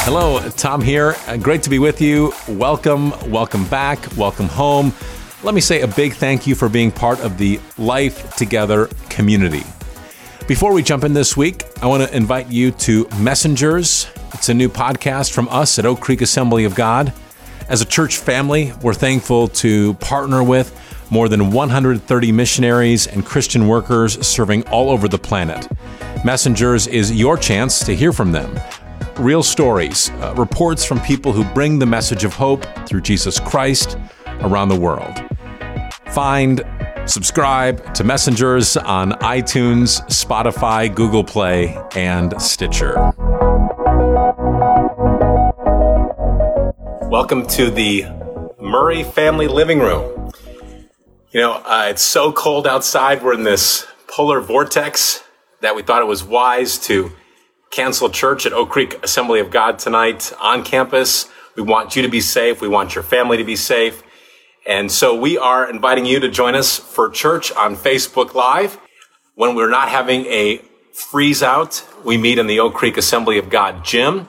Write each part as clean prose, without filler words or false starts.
Hello, Tom here. Great to be with you. Welcome back, welcome home. Let me say a big thank you for being part of the Life Together community. Before we jump in this week, I want to invite you to Messengers. It's a new podcast from us at Oak Creek Assembly of God. As a church family, we're thankful to partner with more than 130 missionaries and Christian workers serving all over the planet. Messengers is your chance to hear from them. Real stories, reports from people who bring the message of hope through Jesus Christ around the world. Subscribe to Messengers on iTunes, Spotify, Google Play, and Stitcher. Welcome to the Murray family living room. It's so cold outside. We're in this polar vortex that we thought it was wise to cancel church at Oak Creek Assembly of God tonight on campus. We want you to be safe. We want your family to be safe. And so we are inviting you to join us for church on Facebook Live. When we're not having a freeze out, we meet in the Oak Creek Assembly of God gym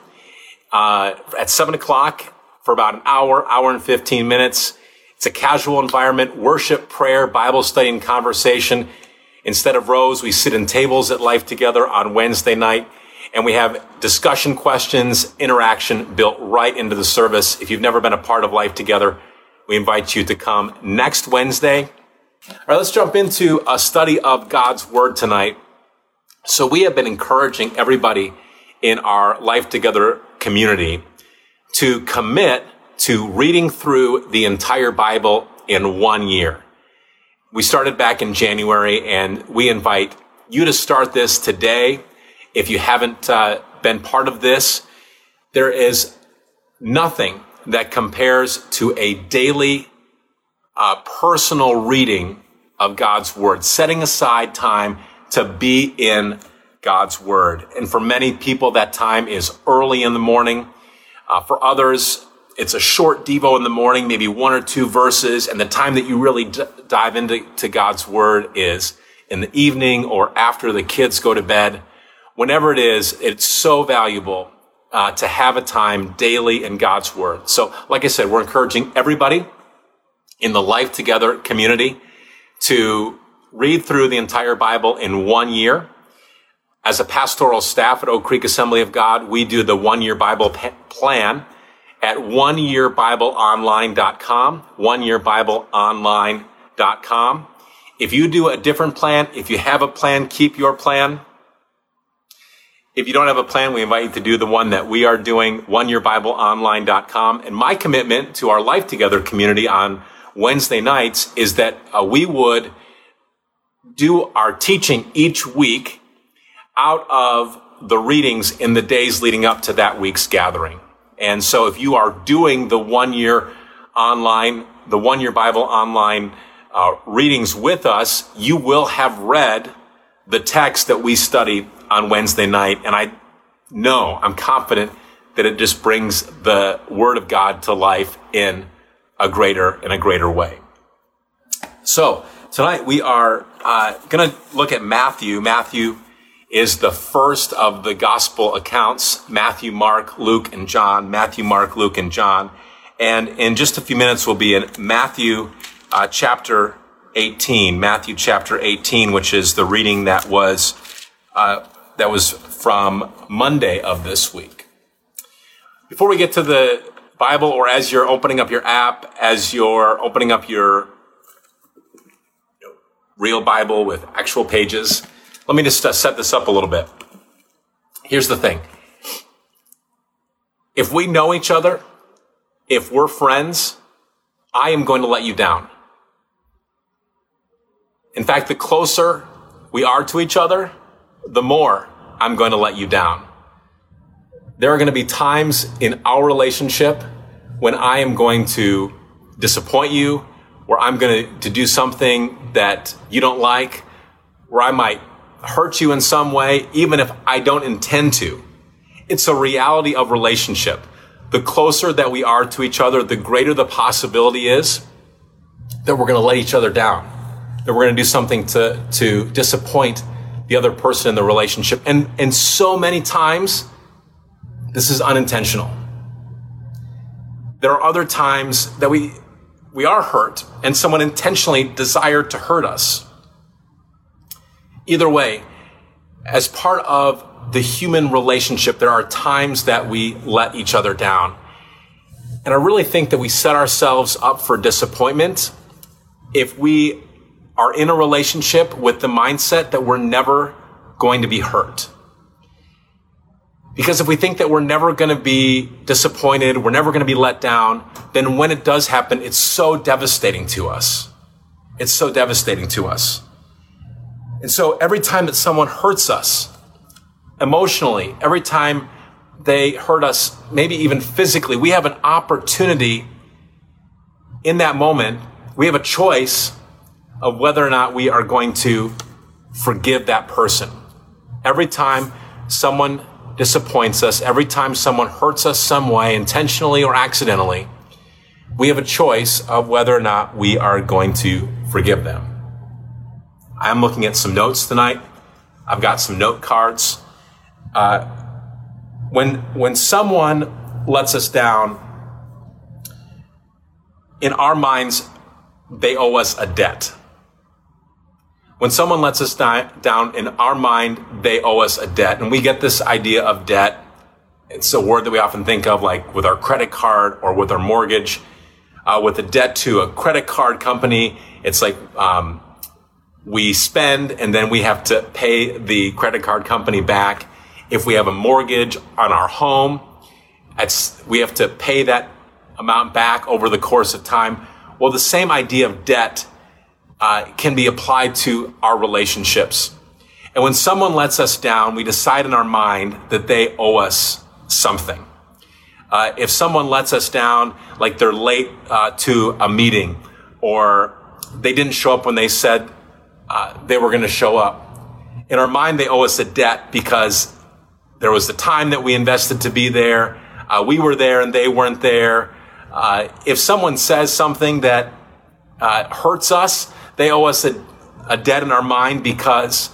at 7 o'clock for about an hour and 15 minutes. It's a casual environment, worship, prayer, Bible study, and conversation. Instead of rows, we sit in tables at Life Together on Wednesday night. And we have discussion questions, interaction built right into the service. If you've never been a part of Life Together, we invite you to come next Wednesday. All right, let's jump into a study of God's Word tonight. So we have been encouraging everybody in our Life Together community to commit to reading through the entire Bible in 1 year. We started back in January, and we invite you to start this today. If you haven't been part of this, there is nothing that compares to a daily personal reading of God's Word, setting aside time to be in God's Word. And for many people, that time is early in the morning. For others, it's a short devo in the morning, maybe 1 or 2 verses, and the time that you really dive into God's Word is in the evening or after the kids go to bed. Whenever it is, it's so valuable to have a time daily in God's Word. So, like I said, we're encouraging everybody in the Life Together community to read through the entire Bible in 1 year. As a pastoral staff at Oak Creek Assembly of God, we do the 1-year Bible plan at oneyearbibleonline.com, oneyearbibleonline.com. If you do a different plan, if you have a plan, keep your plan. If you don't have a plan, we invite you to do the one that we are doing, oneyearbibleonline.com. And my commitment to our Life Together community on Wednesday nights is that we would do our teaching each week out of the readings in the days leading up to that week's gathering. And so if you are doing the 1-year Bible online readings with us, you will have read the text that we study on Wednesday night. And I'm confident that it just brings the Word of God to life in a greater way. So tonight we are going to look at Matthew. Matthew is the first of the gospel accounts: Matthew, Mark, Luke, and John. Matthew, Mark, Luke, and John. And in just a few minutes, we'll be in Matthew chapter 18. Matthew chapter 18, which is the reading that was from Monday of this week. Before we get to the Bible, or as you're opening up your app, as you're opening up your real Bible with actual pages, let me just set this up a little bit. Here's the thing. If we know each other, if we're friends, I am going to let you down. In fact, the closer we are to each other, the more I'm going to let you down. There are going to be times in our relationship when I am going to disappoint you, where I'm going to do something that you don't like, where I might hurt you in some way, even if I don't intend to. It's a reality of relationship. The closer that we are to each other, the greater the possibility is that we're going to let each other down, that we're going to do something to disappoint the other person in the relationship. And so many times, This is unintentional. There are other times that we are hurt and someone intentionally desired to hurt us. Either way, as part of the human relationship, there are times that we let each other down. And I really think that we set ourselves up for disappointment if we are in a relationship with the mindset that we're never going to be hurt. Because if we think that we're never going to be disappointed, we're never going to be let down, then when it does happen, it's so devastating to us. It's so devastating to us. And so every time that someone hurts us emotionally, every time they hurt us, maybe even physically, we have an opportunity in that moment. We have a choice of whether or not we are going to forgive that person. Every time someone disappoints us, every time someone hurts us some way, intentionally or accidentally, we have a choice of whether or not we are going to forgive them. I'm looking at some notes tonight. I've got some note cards. When someone lets us down, in our minds, they owe us a debt. When someone lets us down, in our mind, they owe us a debt. And we get this idea of debt. It's a word that we often think of like with our credit card or with our mortgage. With a debt to a credit card company, it's like we spend and then we have to pay the credit card company back. If we have a mortgage on our home, we have to pay that amount back over the course of time. Well, the same idea of debt can be applied to our relationships. And when someone lets us down, we decide in our mind that they owe us something. If someone lets us down, like they're late to a meeting, or they didn't show up when they said they were going to show up, in our mind they owe us a debt because there was the time that we invested to be there. We were there and they weren't there. If someone says something that hurts us, they owe us a debt in our mind because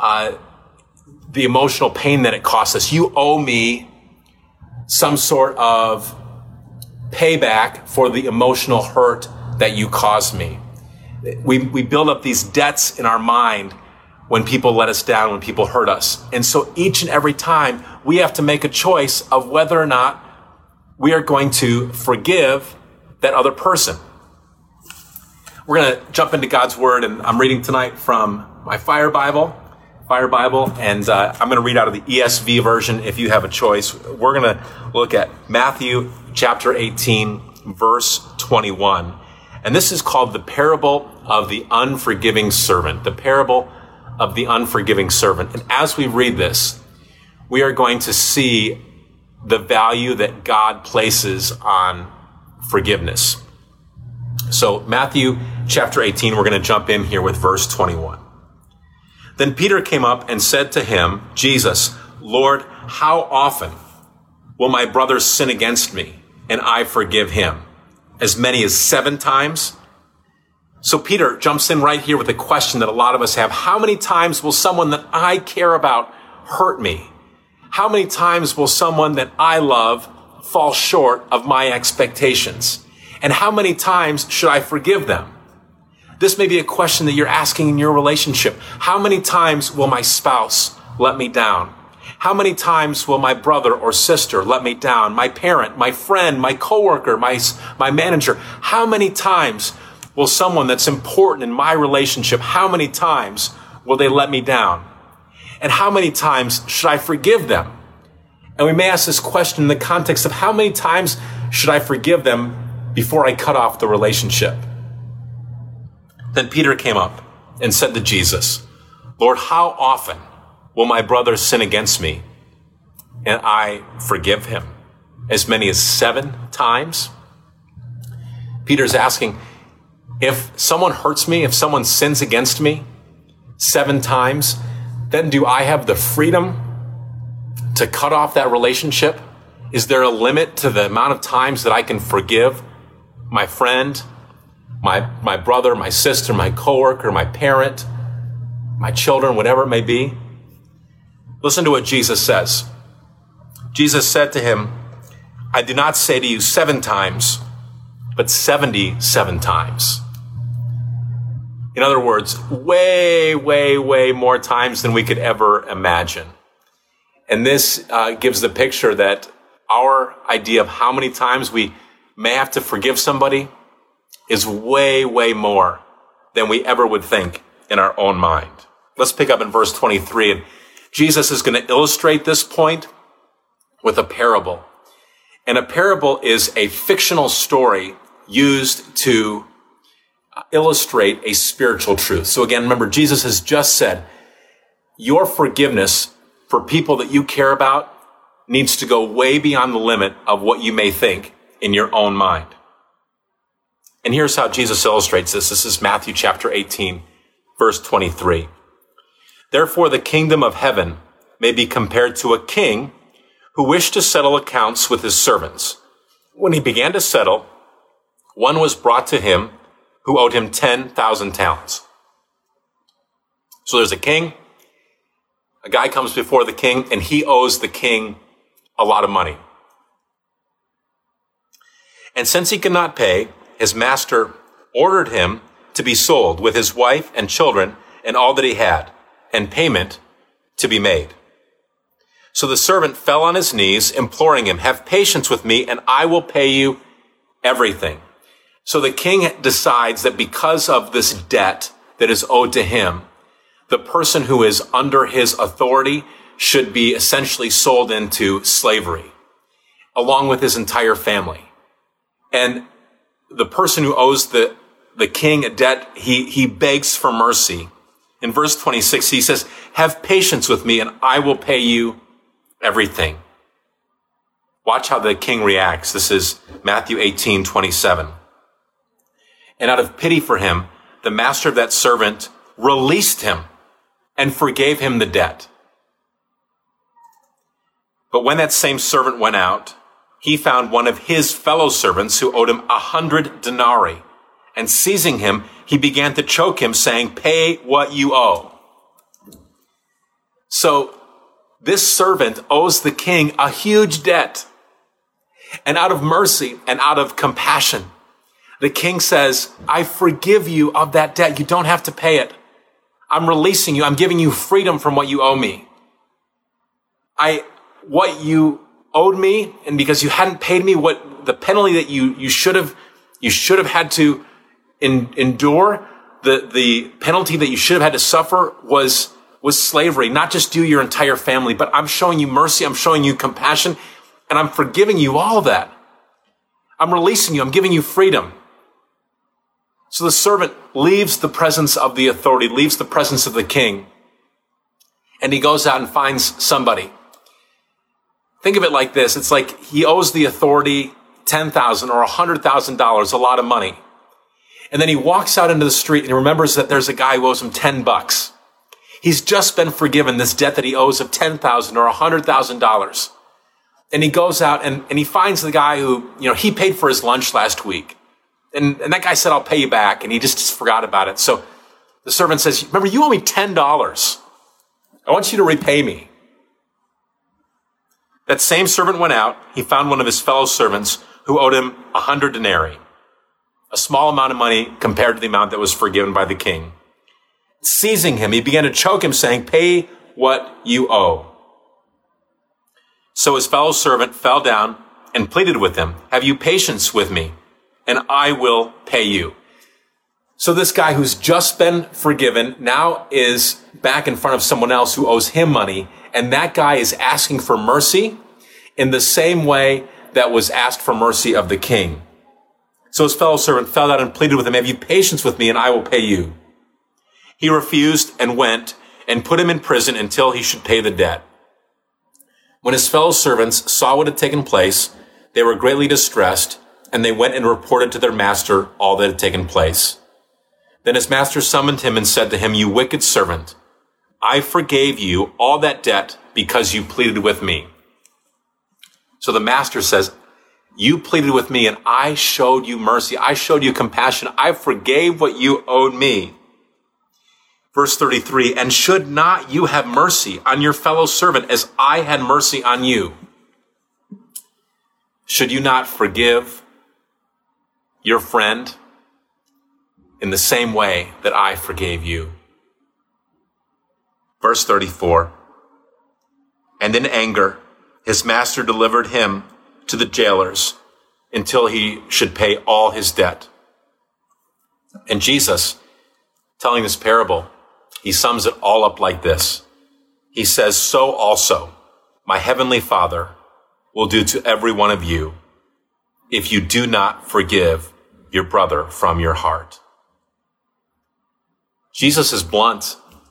the emotional pain that it costs us. You owe me some sort of payback for the emotional hurt that you caused me. We build up these debts in our mind when people let us down, when people hurt us. And so each and every time we have to make a choice of whether or not we are going to forgive that other person. We're going to jump into God's Word, and I'm reading tonight from my Fire Bible, and I'm going to read out of the ESV version if you have a choice. We're going to look at Matthew chapter 18, verse 21. And this is called the parable of the unforgiving servant, the parable of the unforgiving servant. And as we read this, we are going to see the value that God places on forgiveness. So Matthew chapter 18, we're going to jump in here with verse 21. Then Peter came up and said to him, Jesus, Lord, how often will my brother sin against me and I forgive him? As many as 7 times? So Peter jumps in right here with a question that a lot of us have. How many times will someone that I care about hurt me? How many times will someone that I love fall short of my expectations? And how many times should I forgive them? This may be a question that you're asking in your relationship. How many times will my spouse let me down? How many times will my brother or sister let me down? My parent, my friend, my coworker, my manager. How many times will someone that's important in my relationship, how many times will they let me down? And how many times should I forgive them? And we may ask this question in the context of how many times should I forgive them before I cut off the relationship? Then Peter came up and said to Jesus, Lord, how often will my brother sin against me and I forgive him? As many as 7 times? Peter's asking, if someone hurts me, if someone sins against me 7 times, then do I have the freedom to cut off that relationship? Is there a limit to the amount of times that I can forgive my friend, my brother, my sister, my coworker, my parent, my children, whatever it may be? Listen to what Jesus says. Jesus said to him, I do not say to you 7 times, but 77 times. In other words, way, way, way more times than we could ever imagine. And this gives the picture that our idea of how many times we may have to forgive somebody is way, way more than we ever would think in our own mind. Let's pick up in verse 23. And Jesus is going to illustrate this point with a parable. And a parable is a fictional story used to illustrate a spiritual truth. So again, remember, Jesus has just said, your forgiveness for people that you care about needs to go way beyond the limit of what you may think in your own mind. And here's how Jesus illustrates this. This is Matthew chapter 18, verse 23. Therefore, the kingdom of heaven may be compared to a king who wished to settle accounts with his servants. When he began to settle, one was brought to him who owed him 10,000 talents. So there's a king. A guy comes before the king, and he owes the king a lot of money. And since he could not pay, his master ordered him to be sold with his wife and children and all that he had, and payment to be made. So the servant fell on his knees, imploring him, have patience with me, and I will pay you everything. So the king decides that because of this debt that is owed to him, the person who is under his authority should be essentially sold into slavery, along with his entire family. And the person who owes the king a debt, he begs for mercy. In verse 26, he says, have patience with me, and I will pay you everything. Watch how the king reacts. This is Matthew 18:27. And out of pity for him, the master of that servant released him and forgave him the debt. But when that same servant went out, he found one of his fellow servants who owed him 100 denarii. And seizing him, he began to choke him, saying, pay what you owe. So this servant owes the king a huge debt. And out of mercy and out of compassion, the king says, I forgive you of that debt. You don't have to pay it. I'm releasing you. I'm giving you freedom from what you owe me. What you owed me, and because you hadn't paid me what the penalty that you should have had to endure, the penalty that you should have had to suffer was slavery, not just you, your entire family, but I'm showing you mercy, I'm showing you compassion, and I'm forgiving you all of that. I'm releasing you, I'm giving you freedom. So the servant leaves the presence of the authority, leaves the presence of the king, and he goes out and finds somebody. Think of it like this. It's like he owes the authority $10,000 or $100,000, a lot of money. And then he walks out into the street and he remembers that there's a guy who owes him $10. He's just been forgiven this debt that he owes of $10,000 or $100,000. And he goes out and he finds the guy who, he paid for his lunch last week. And that guy said, I'll pay you back. And he just forgot about it. So the servant says, remember, you owe me $10. I want you to repay me. That same servant went out. He found one of his fellow servants who owed him 100 denarii, a small amount of money compared to the amount that was forgiven by the king. Seizing him, he began to choke him, saying, pay what you owe. So his fellow servant fell down and pleaded with him, have you patience with me, and I will pay you. So this guy who's just been forgiven now is back in front of someone else who owes him money, and that guy is asking for mercy in the same way that was asked for mercy of the king. So his fellow servant fell down and pleaded with him, have you patience with me, and I will pay you. He refused and went and put him in prison until he should pay the debt. When his fellow servants saw what had taken place, they were greatly distressed, and they went and reported to their master all that had taken place. Then his master summoned him and said to him, you wicked servant, I forgave you all that debt because you pleaded with me. So the master says, you pleaded with me and I showed you mercy. I showed you compassion. I forgave what you owed me. Verse 33, and should not you have mercy on your fellow servant as I had mercy on you? Should you not forgive your friend in the same way that I forgave you? Verse 34, and in anger, his master delivered him to the jailers until he should pay all his debt. And Jesus, telling this parable, he sums it all up like this. He says, so also my heavenly Father will do to every one of you if you do not forgive your brother from your heart. Jesus is blunt.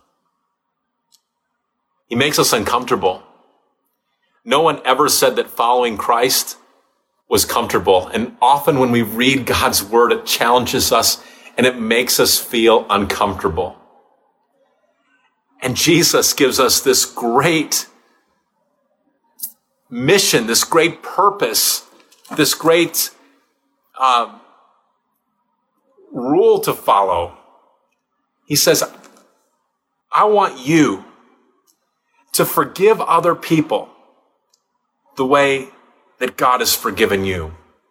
He makes us uncomfortable. No one ever said that following Christ was comfortable. And often when we read God's word, it challenges us and it makes us feel uncomfortable. And Jesus gives us this great mission, this great purpose, this great rule to follow. He says, I want you to forgive other people the way that God has forgiven you.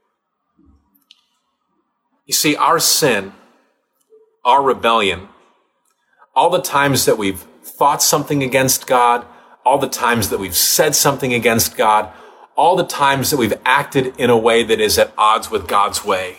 You see, our sin, our rebellion, all the times that we've thought something against God, all the times that we've said something against God, all the times that we've acted in a way that is at odds with God's way,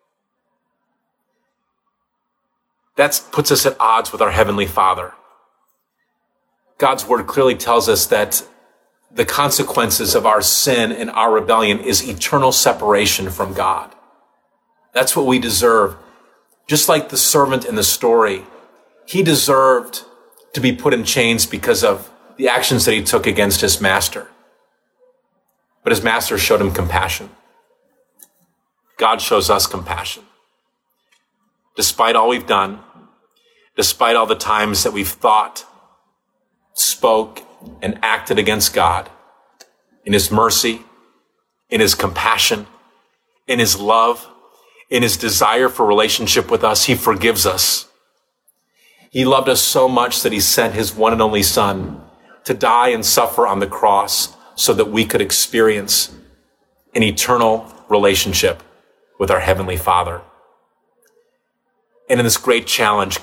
that puts us at odds with our Heavenly Father. God's word clearly tells us that the consequences of our sin and our rebellion is eternal separation from God. That's what we deserve. Just like the servant in the story, he deserved to be put in chains because of the actions that he took against his master. But his master showed him compassion. God shows us compassion. Despite all we've done, despite all the times that we've thought, spoke, and acted against God, in his mercy, in his compassion, in his love, in his desire for relationship with us, he forgives us. He loved us so much that he sent his one and only Son to die and suffer on the cross so that we could experience an eternal relationship with our Heavenly Father. And in this great challenge,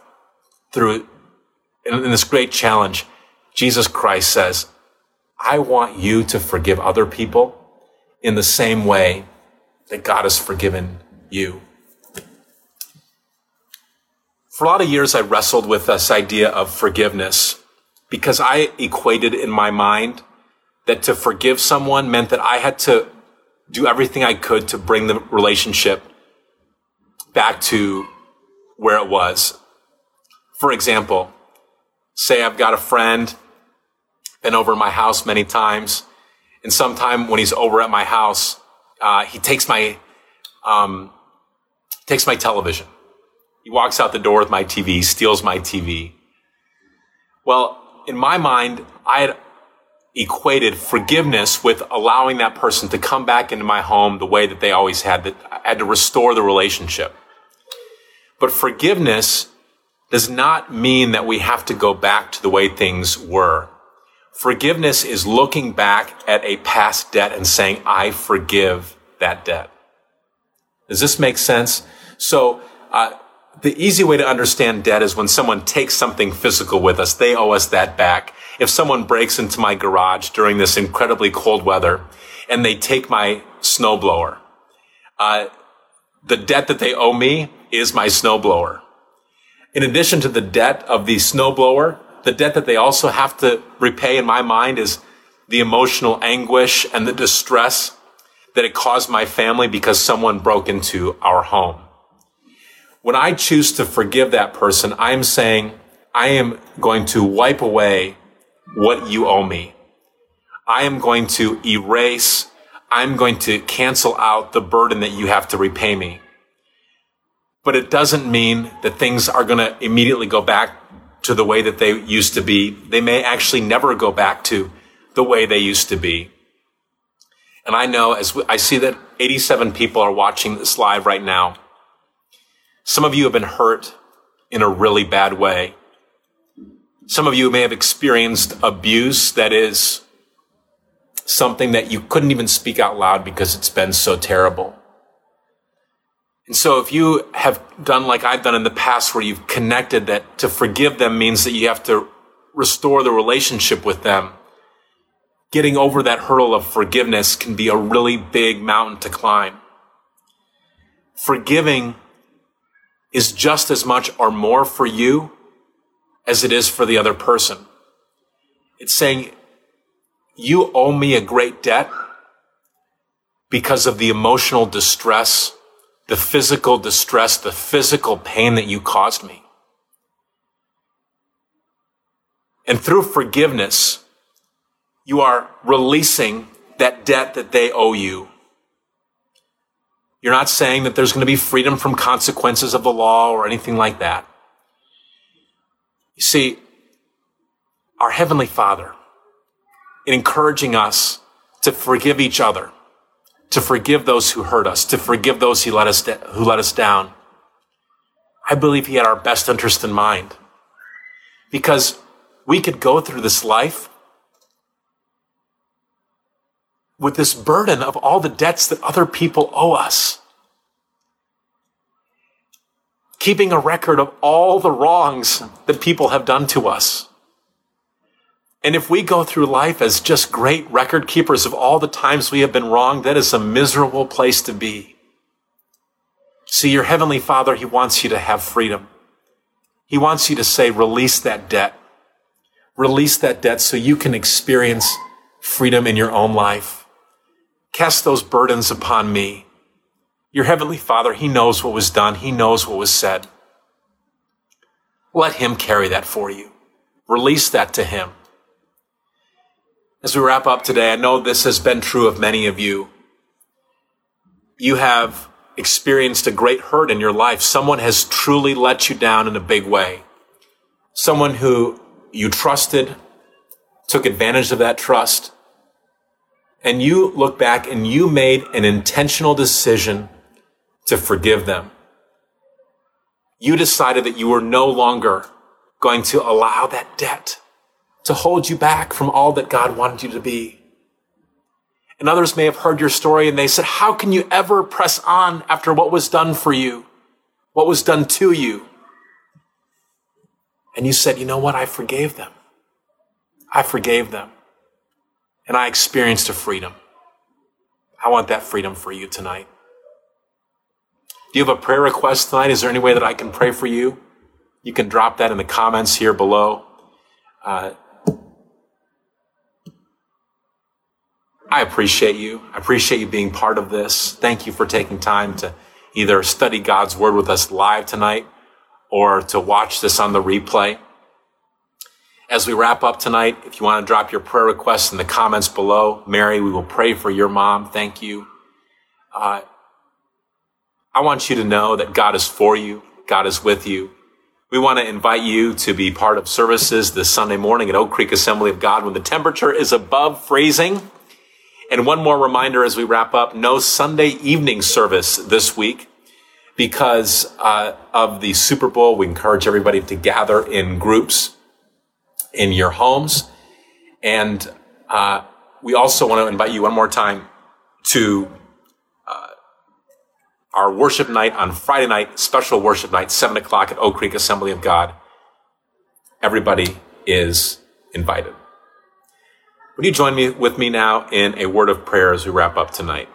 Jesus Christ says, I want you to forgive other people in the same way that God has forgiven you. For a lot of years, I wrestled with this idea of forgiveness because I equated in my mind that to forgive someone meant that I had to do everything I could to bring the relationship back to where it was. For example, say I've got a friend, been over at my house many times, and sometime when he's over at my house, he takes my television. He walks out the door with my TV, steals my TV. Well, in my mind, I had equated forgiveness with allowing that person to come back into my home the way that they always had, that I had to restore the relationship. But forgiveness does not mean that we have to go back to the way things were. Forgiveness is looking back at a past debt and saying, I forgive that debt. Does this make sense? So, the easy way to understand debt is when someone takes something physical with us, they owe us that back. If someone breaks into my garage during this incredibly cold weather and they take my snowblower, the debt that they owe me is my snowblower. In addition to the debt of the snowblower, the debt that they also have to repay in my mind is the emotional anguish and the distress that it caused my family because someone broke into our home. When I choose to forgive that person, I am saying, I am going to wipe away what you owe me. I am going to erase, I'm going to cancel out the burden that you have to repay me. But it doesn't mean that things are going to immediately go back to the way that they used to be. They may actually never go back to the way they used to be. And I know, as I see that 87 people are watching this live right now, some of you have been hurt in a really bad way. Some of you may have experienced abuse that is something that you couldn't even speak out loud because it's been so terrible. And so if you have done like I've done in the past, where you've connected that to forgive them means that you have to restore the relationship with them, getting over that hurdle of forgiveness can be a really big mountain to climb. Forgiving is just as much or more for you as it is for the other person. It's saying, you owe me a great debt because of the emotional distress, the physical distress, the physical pain that you caused me. And through forgiveness, you are releasing that debt that they owe you. You're not saying that there's going to be freedom from consequences of the law or anything like that. You see, our Heavenly Father, in encouraging us to forgive each other, to forgive those who hurt us, to forgive those who let us down, I believe He had our best interest in mind. Because we could go through this life with this burden of all the debts that other people owe us. Keeping a record of all the wrongs that people have done to us. And if we go through life as just great record keepers of all the times we have been wrong, that is a miserable place to be. See, your Heavenly Father, He wants you to have freedom. He wants you to say, release that debt. Release that debt so you can experience freedom in your own life. Cast those burdens upon me. Your Heavenly Father, He knows what was done. He knows what was said. Let Him carry that for you. Release that to Him. As we wrap up today, I know this has been true of many of you. You have experienced a great hurt in your life. Someone has truly let you down in a big way. Someone who you trusted, took advantage of that trust, and you look back and you made an intentional decision to forgive them. You decided that you were no longer going to allow that debt to hold you back from all that God wanted you to be. And others may have heard your story and they said, how can you ever press on after what was done for you? What was done to you? And you said, you know what? I forgave them. I forgave them. And I experienced a freedom. I want that freedom for you tonight. Do you have a prayer request tonight? Is there any way that I can pray for you? You can drop that in the comments here below. I appreciate you. I appreciate you being part of this. Thank you for taking time to either study God's Word with us live tonight or to watch this on the replay. As we wrap up tonight, if you want to drop your prayer requests in the comments below, Mary, we will pray for your mom. Thank you. I want you to know that God is for you. God is with you. We want to invite you to be part of services this Sunday morning at Oak Creek Assembly of God when the temperature is above freezing. And one more reminder as we wrap up, no Sunday evening service this week because of the Super Bowl. We encourage everybody to gather in groups in your homes. And we also want to invite you one more time to our worship night on Friday night, special worship night, 7 o'clock at Oak Creek Assembly of God. Everybody is invited. Would you join me with me now in a word of prayer as we wrap up tonight?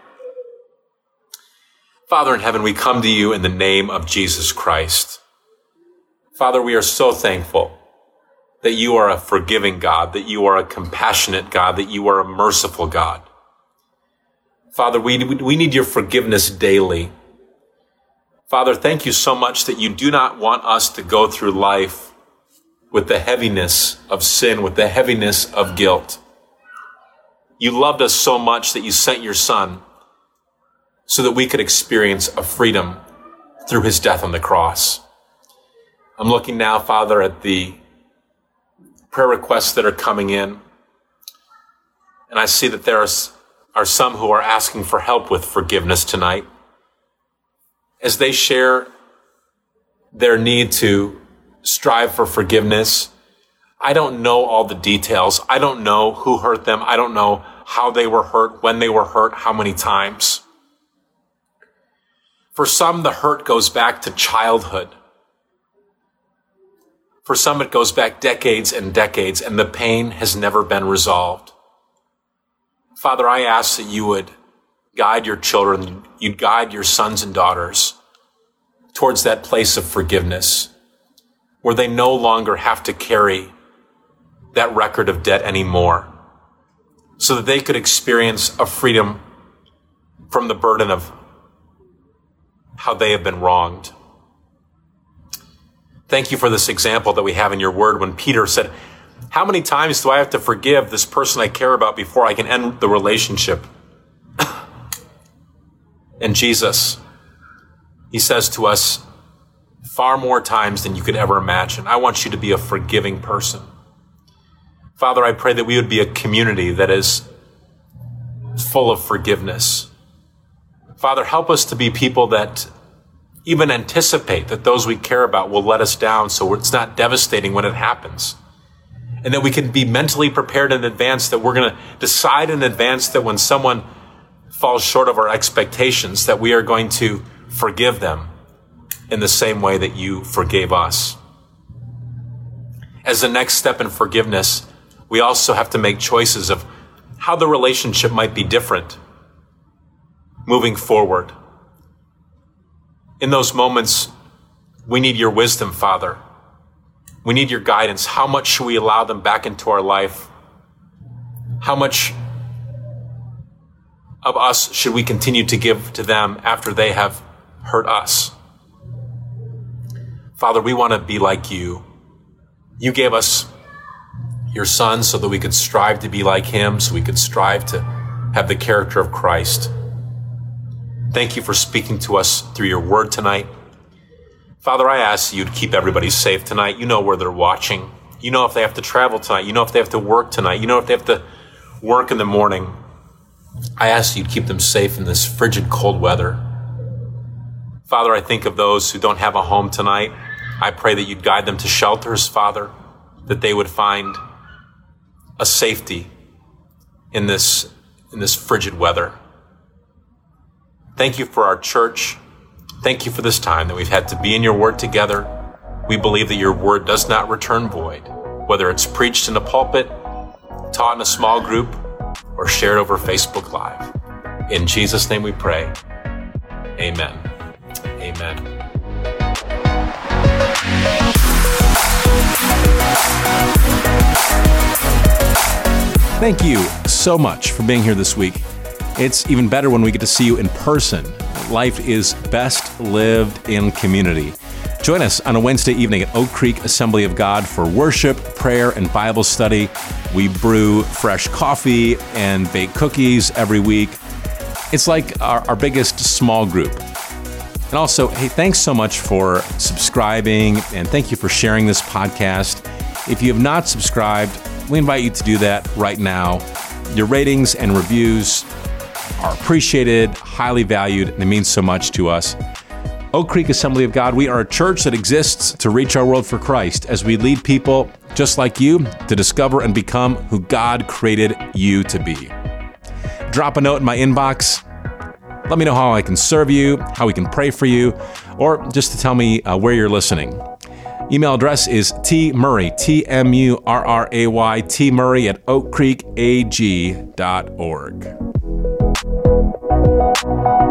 Father in heaven, we come to you in the name of Jesus Christ. Father, we are so thankful that you are a forgiving God, that you are a compassionate God, that you are a merciful God. Father, we need your forgiveness daily. Father, thank you so much that you do not want us to go through life with the heaviness of sin, with the heaviness of guilt. You loved us so much that you sent your Son so that we could experience a freedom through his death on the cross. I'm looking now, Father, at the prayer requests that are coming in, and I see that there are some who are asking for help with forgiveness tonight. As they share their need to strive for forgiveness, I don't know all the details. I don't know who hurt them. I don't know how they were hurt, when they were hurt, how many times. For some, the hurt goes back to childhood. For some, it goes back decades and decades, and the pain has never been resolved. Father, I ask that you would guide your children, you'd guide your sons and daughters towards that place of forgiveness, where they no longer have to carry that record of debt anymore, so that they could experience a freedom from the burden of how they have been wronged. Thank you for this example that we have in your word when Peter said, how many times do I have to forgive this person I care about before I can end the relationship? And Jesus, he says to us, far more times than you could ever imagine. I want you to be a forgiving person. Father, I pray that we would be a community that is full of forgiveness. Father, help us to be people that even anticipate that those we care about will let us down, so it's not devastating when it happens. And that we can be mentally prepared in advance, that we're going to decide in advance that when someone falls short of our expectations, that we are going to forgive them in the same way that you forgave us. As the next step in forgiveness, we also have to make choices of how the relationship might be different moving forward. In those moments, we need your wisdom, Father. We need your guidance. How much should we allow them back into our life? How much of us should we continue to give to them after they have hurt us? Father, we want to be like you. You gave us your Son so that we could strive to be like him, so we could strive to have the character of Christ. Thank you for speaking to us through your word tonight. Father, I ask you to keep everybody safe tonight. You know where they're watching. You know if they have to travel tonight. You know if they have to work tonight. You know if they have to work in the morning. I ask you to keep them safe in this frigid, cold weather. Father, I think of those who don't have a home tonight. I pray that you'd guide them to shelters, Father, that they would find a safety in this frigid weather. Thank you for our church. Thank you for this time that we've had to be in your word together. We believe that your word does not return void, whether it's preached in a pulpit, taught in a small group, or shared over Facebook Live. In Jesus' name we pray. Amen. Amen. Thank you so much for being here this week. It's even better when we get to see you in person. Life is best lived in community. Join us on a Wednesday evening at Oak Creek Assembly of God for worship, prayer, and Bible study. We brew fresh coffee and bake cookies every week. It's like our biggest small group. And also, hey, thanks so much for subscribing, and thank you for sharing this podcast. If you have not subscribed, we invite you to do that right now. Your ratings and reviews are appreciated, highly valued, and they mean so much to us. Oak Creek Assembly of God, we are a church that exists to reach our world for Christ as we lead people just like you to discover and become who God created you to be. Drop a note in my inbox. Let me know how I can serve you, how we can pray for you, or just to tell me where you're listening. Email address is tmurray, T-M-U-R-R-A-Y, tmurray at oakcreekag.org.